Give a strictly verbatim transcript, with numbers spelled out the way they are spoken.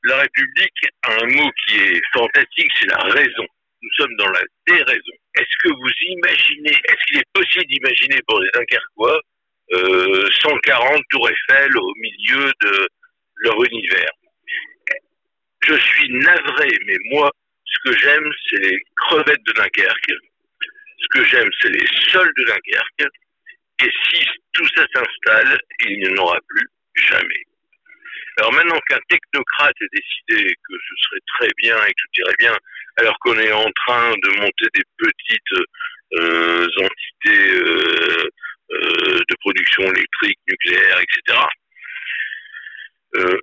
la République a un mot qui est fantastique, c'est la raison. Nous sommes dans la déraison. Est-ce que vous imaginez, est-ce qu'il est possible d'imaginer pour les Dunkerquois euh, cent quarante tours Eiffel au milieu de leur univers? Je suis navré, mais moi, ce que j'aime, c'est les crevettes de Dunkerque. Ce que j'aime, c'est les sols de Dunkerque. Et si tout ça s'installe, il n'y en aura plus jamais. Alors maintenant qu'un technocrate ait décidé que ce serait très bien et que tout irait bien, alors qu'on est en train de monter des petites euh, entités euh, euh, de production électrique, nucléaire, et cetera, euh,